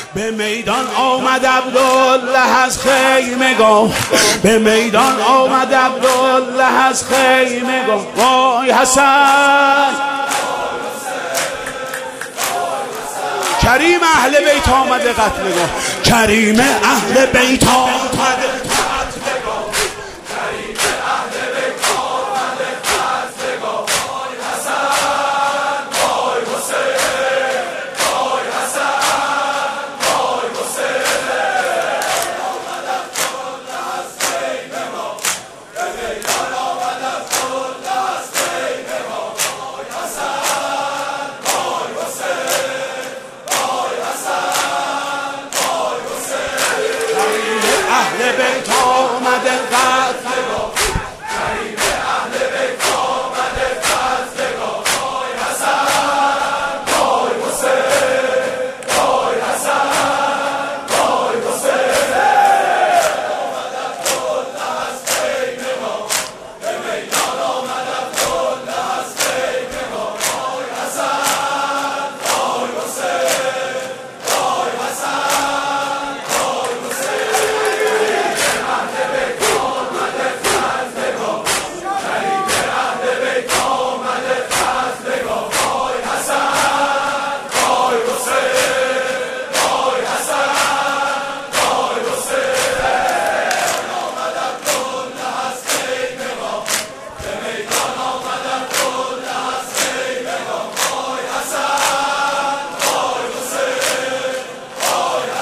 به میدان آمد عبدالله از خیمگاه، به میدان آمد عبدالله از خیمگاه. وای حسن کریم اهل بیت آمده قتلگاه، کریم اهل بیت آمده اهل بیت آمده قتلگاه، کریم اهل بیت آمده قتلگاه. وای حسن وای حسین، وای حسن وای حسین. آمد عبدالله از خیمگاه، به میدان آمد عبدالله از خیمگاه. وای حسن وای حسین، وای حسن وای حسین.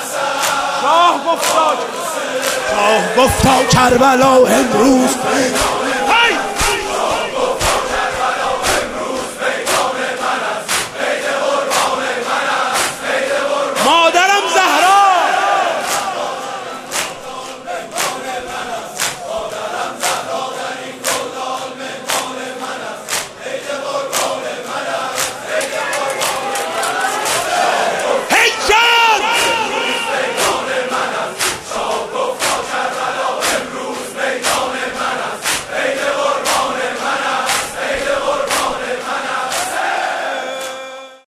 شاه گفتا کربلا امروز